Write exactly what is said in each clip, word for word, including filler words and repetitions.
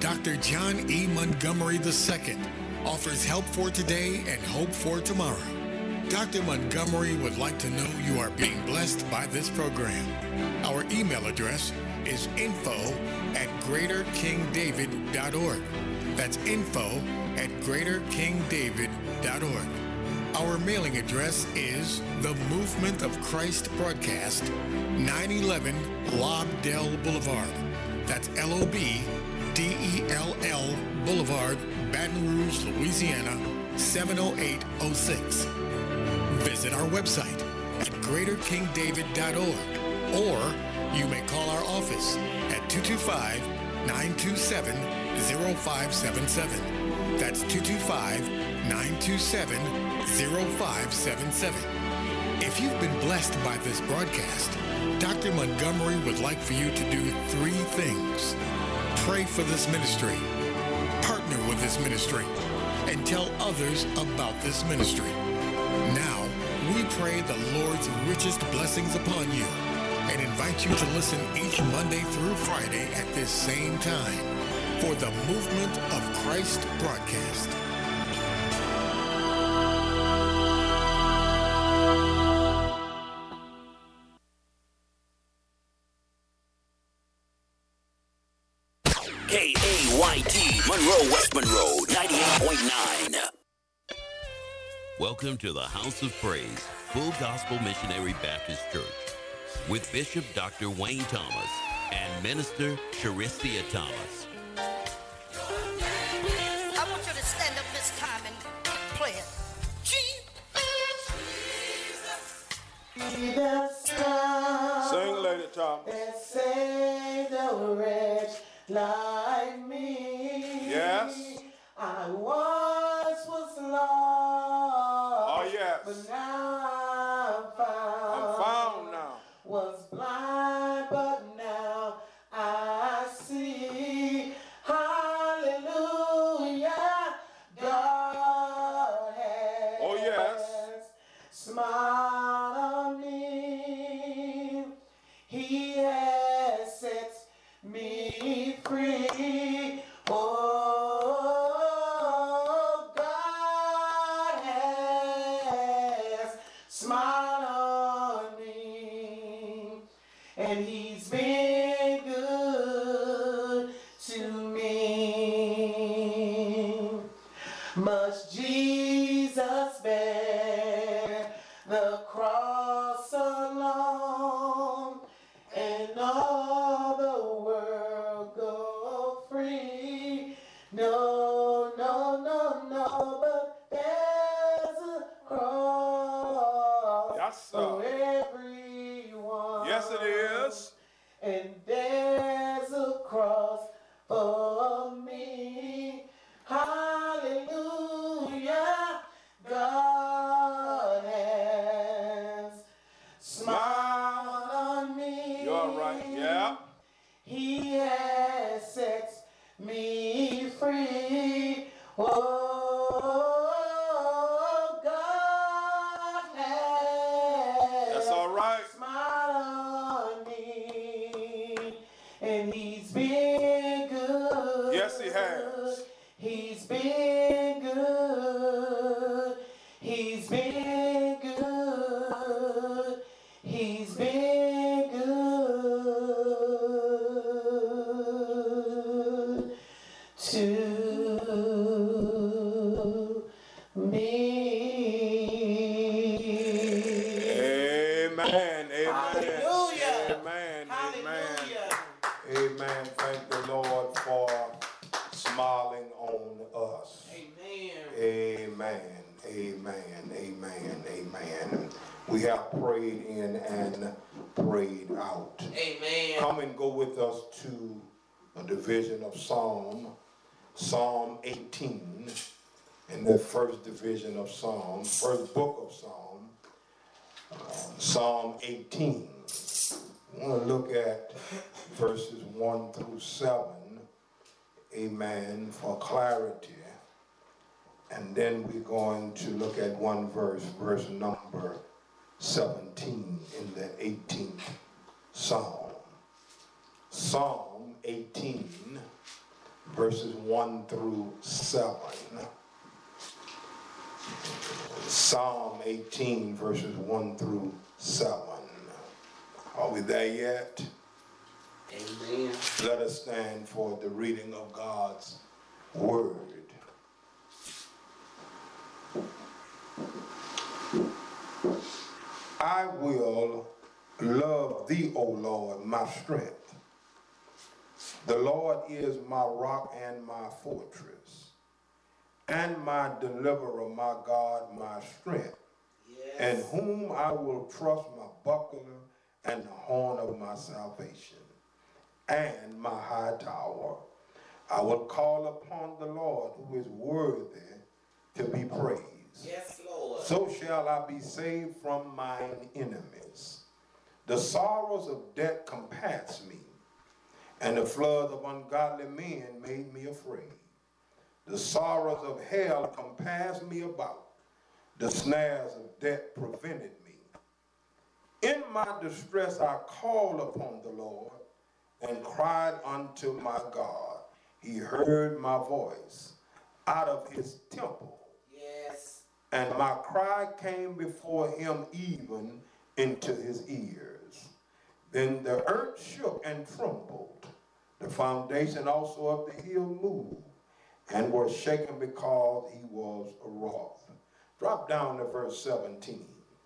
Doctor John E. Montgomery the Second offers help for today and hope for tomorrow. Doctor Montgomery would like to know you are being blessed by this program. Our email address is info at greater king david dot org. That's info at greater king david dot org. Our mailing address is The Movement of Christ Broadcast, nine eleven Lobdell Boulevard. That's L O B D E L L Boulevard, Baton Rouge, Louisiana, seven oh eight oh six. Visit our website at greater king david dot org, or you may call our office at two two five, nine two seven, zero five seven seven. That's two two five, nine two seven, zero five seven seven. If you've been blessed by this broadcast, Doctor Montgomery would like for you to do three things. Pray for this ministry, partner with this ministry, and tell others about this ministry. Now, we pray the Lord's richest blessings upon you and invite you to listen each Monday through Friday at this same time for the Movement of Christ broadcast. K A Y T, Monroe, West Monroe, ninety-eight point nine. Welcome to the House of Praise, Full Gospel Missionary Baptist Church, with Bishop Doctor Wayne Thomas and Minister Charistia Thomas. I want you to stand up this time and play it. Jesus, sing, Lady Thomas. And save a wretch like me. Yes. I once was lost. Oh, yes. But now I'm found. I'm found now. Was blind, but now I see. Hallelujah. God has Oh, yes. smiled on me. He has set me free. Oh, God has smiled on me, and He's been good to me. Must Jesus bear the cross alone, and all the world go free? No, no, no, no, but there's a cross Yes, sir. for everyone. Yes, it is. And there's a cross for me. Hallelujah. God has smiled on me. You're right, yeah. He has set me free. Oh, God has That's all right. smiled on me, and He's been good. Yes, He has. He's been good. He's been good. He's been good to me. Amen. Amen. Hallelujah. Amen. Hallelujah. Amen. Thank the Lord for smiling on us. Amen. Amen. Amen. Amen. Amen. We have prayed in and prayed out. Amen. Come and go with us to a division of Psalm, Psalm eighteen, in the first division of Psalm, first book of Psalm, uh, Psalm eighteen. I want to look at verses one through seven, amen, for clarity. And then we're going to look at one verse, verse number seventeen in the eighteenth Psalm. Psalm eighteen, verses one through seven. Psalm eighteen, verses one through seven. Are we there yet? Amen. Let us stand for the reading of God's word. I will love thee, O Lord, my strength. The Lord is my rock and my fortress, and my deliverer, my God, my strength, Yes. in whom I will trust, my buckler and the horn of my salvation, and my high tower. I will call upon the Lord, who is worthy to be praised. Yes, Lord. So shall I be saved from mine enemies. The sorrows of death compassed me, and the flood of ungodly men made me afraid. The sorrows of hell compassed me about. The snares of death prevented me. In my distress I called upon the Lord and cried unto my God. He heard my voice out of his temple, Yes. and my cry came before him even into his ears. Then the earth shook and trembled. The foundation also of the hill moved and was shaken because he was wroth. Drop down to verse seventeen.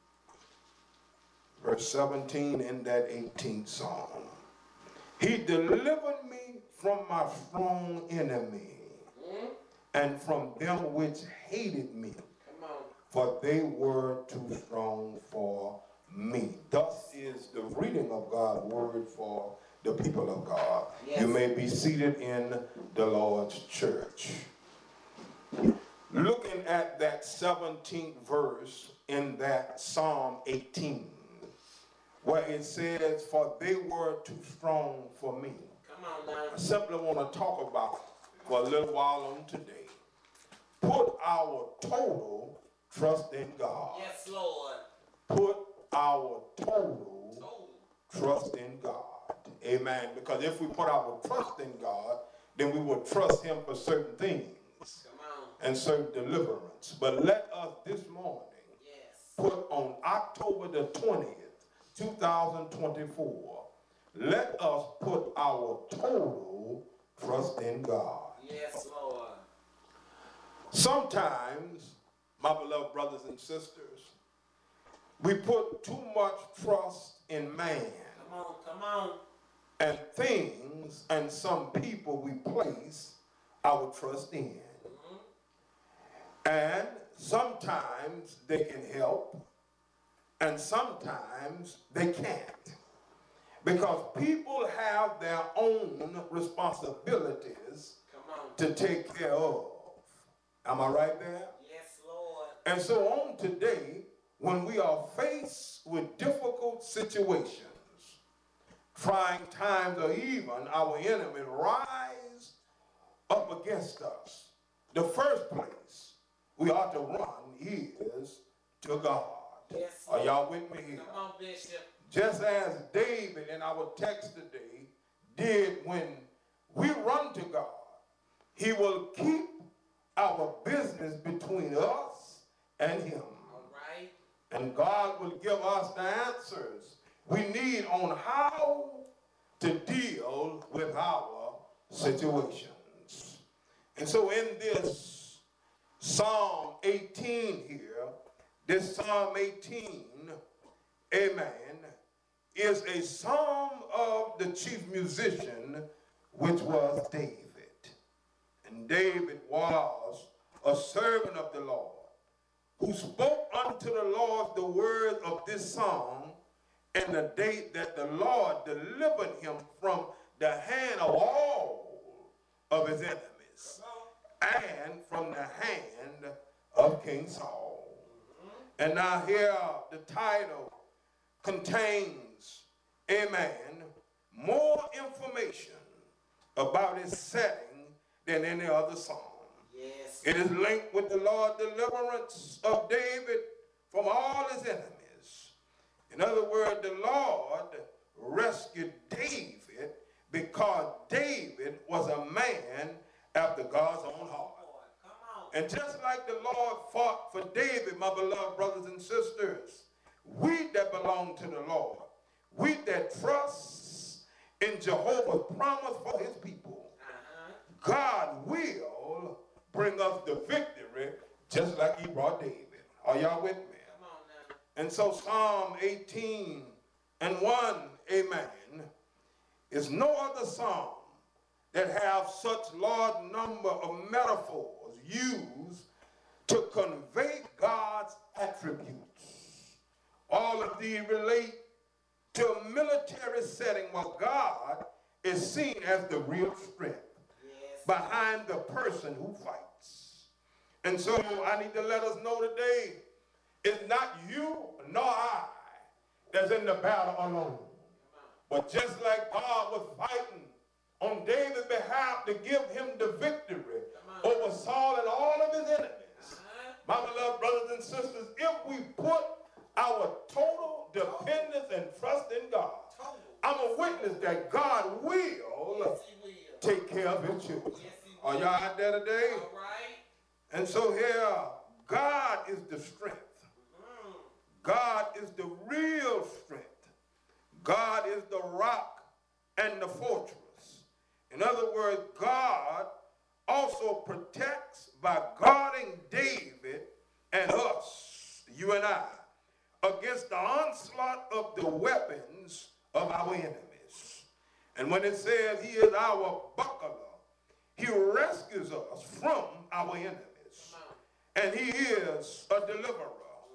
Verse seventeen in that eighteenth Psalm. He delivered me from my strong enemy, Mm? and from them which hated me, Come on. for they were too strong for me. Thus is the reading of God's word for the people of God. Yes. You may be seated in the Lord's church. Looking at that seventeenth verse in that Psalm eighteen, where it says, for they were too strong for me. Come on now. I simply want to talk about for a little while on today. Put our total trust in God. Yes, Lord. Put our total Total. trust in God. Amen. Because if we put our trust in God, then we will trust him for certain things Come on. and certain deliverance. But let us this morning Yes. put on October the twentieth, two thousand twenty-four, let us put our total trust in God. Yes, Lord. Sometimes, my beloved brothers and sisters, we put too much trust in man Come on. Come on. and things and some people we place our trust in. Mm-hmm. And sometimes they can help, and sometimes they can't. Because people have their own responsibilities Come on. to take care of. Am I right there? Yes, Lord. And so on today, when we are faced with difficult situations, trying times, or even our enemy rise up against us, the first place we ought to run is to God. Yes, Are Lord. y'all with me here? Come on, Bishop. Just as David in our text today did when we run to God, he will keep our business between us and him. All right. And God will give us the answers we need on how to deal with our situations. And so in this Psalm eighteen here, this Psalm eighteen, amen, is a psalm of the chief musician, which was David. And David was a servant of the Lord, who spoke unto the Lord the words of this song in the day that the Lord delivered him from the hand of all of his enemies and from the hand of King Saul. And now here the title contains, amen, more information about its setting than any other psalm. Yes. It is linked with the Lord's deliverance of David from all his enemies. In other words, the Lord rescued David because David was a man after God's own heart. Come on. And just like the Lord fought for David, my beloved brothers and sisters, we that belong to the Lord, we that trust in Jehovah's promise for his people, uh-huh. God will bring us the victory just like he brought David. Are y'all with me? Come on now. And so Psalm eighteen and one, amen, is no other psalm that have such large number of metaphors used to convey God's attributes. All of these relate to a military setting where God is seen as the real strength yes. behind the person who fights. And so I need to let us know today, it's not you nor I that's in the battle alone. But just like God was fighting on David's behalf to give him the victory over Saul and all of his enemies, uh-huh. my beloved brothers and sisters, if we put our total dependence and trust in God, total. I'm a witness that God will, yes, will. take care of his children. Yes, Are y'all out there today? All right. And so here, God is the strength. Mm. God is the real strength. God is the rock and the fortress. In other words, God also protects by guarding David and us, you and I, against the onslaught of the weapons of our enemies. And when it says he is our buckler, he rescues us from our enemies. And he is a deliverer.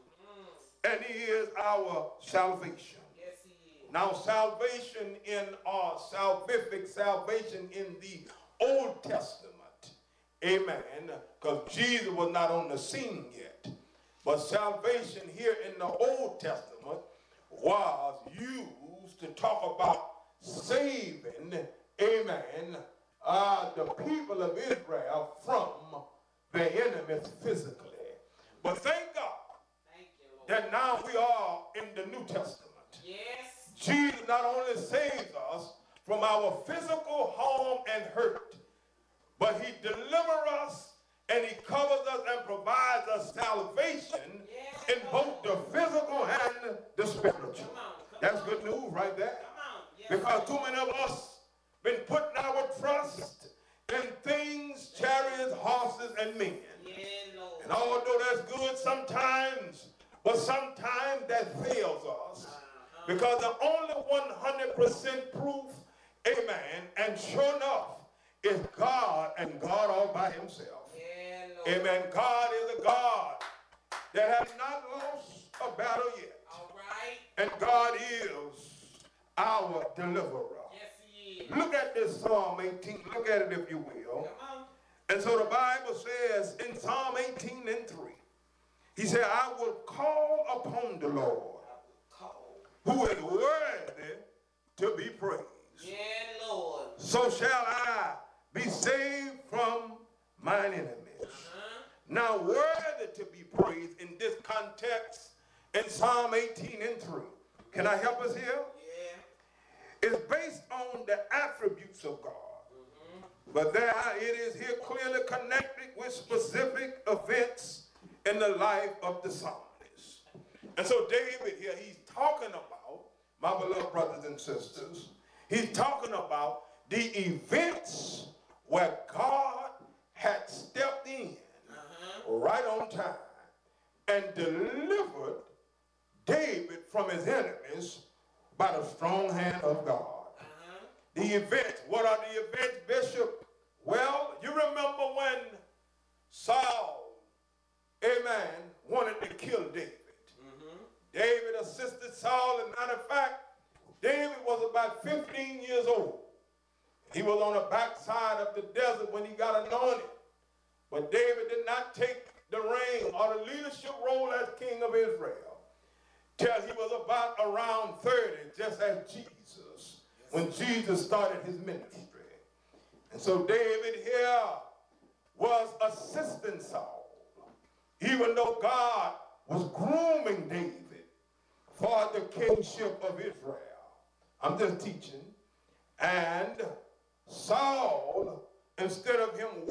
And he is our salvation. Yes, he is. Now, salvation in our salvific salvation in the Old Testament, amen, because Jesus was not on the scene yet. But salvation here in the Old Testament was used to talk about saving, amen, uh, the people of Israel from their enemies physically. But thank God thank you, Lord. that now we are in the New Testament. Yes. Jesus not only saves us from our physical harm and hurt, but he delivers us and he covers us and provides us salvation yes, in both the physical and the spiritual. Come on, come That's on. Good news right there. Come on. Yes, because too many of us been putting our trust in things, chariots, horses, and men. Yeah, Lord. And although that's good sometimes, but sometimes that fails us. Uh-huh. Because the only one hundred percent proof, amen, and sure enough, is God and God all by himself. Yeah, Lord. Amen. God is a God that has not lost a battle yet. All right. And God is our deliverer. Yes, he is. Look at this Psalm eighteen. Look at it if you will. Come on. And so the Bible says in Psalm eighteen and three, he said, I will call upon the Lord, who is worthy to be praised. Yeah, Lord. So shall I be saved from mine enemies. Uh-huh. Now, worthy to be praised in this context in Psalm eighteen and three. Can I help us here? Yeah. It's based on the attributes of God. Mm-hmm. But there it is here clearly connected with specific events in the life of the psalmist. And so David here, he's talking about, my beloved brothers and sisters, he's talking about the events where God had stepped in uh-huh. right on time and delivered David from his enemies by the strong hand of God. Uh-huh. The events, what are the events, Bishop? Well, you remember when Saul, amen, wanted to kill David. Mm-hmm. David assisted Saul. As a matter of fact, David was about fifteen years old. He was on the backside of the desert when he got anointed. But David did not take the reign or the leadership role as king of Israel till he was about around thirty, just as Jesus, when Jesus started his ministry. And so David here was assisting Saul, even though God was grooming David for the kingship of Israel. I'm just teaching. And Saul, instead of him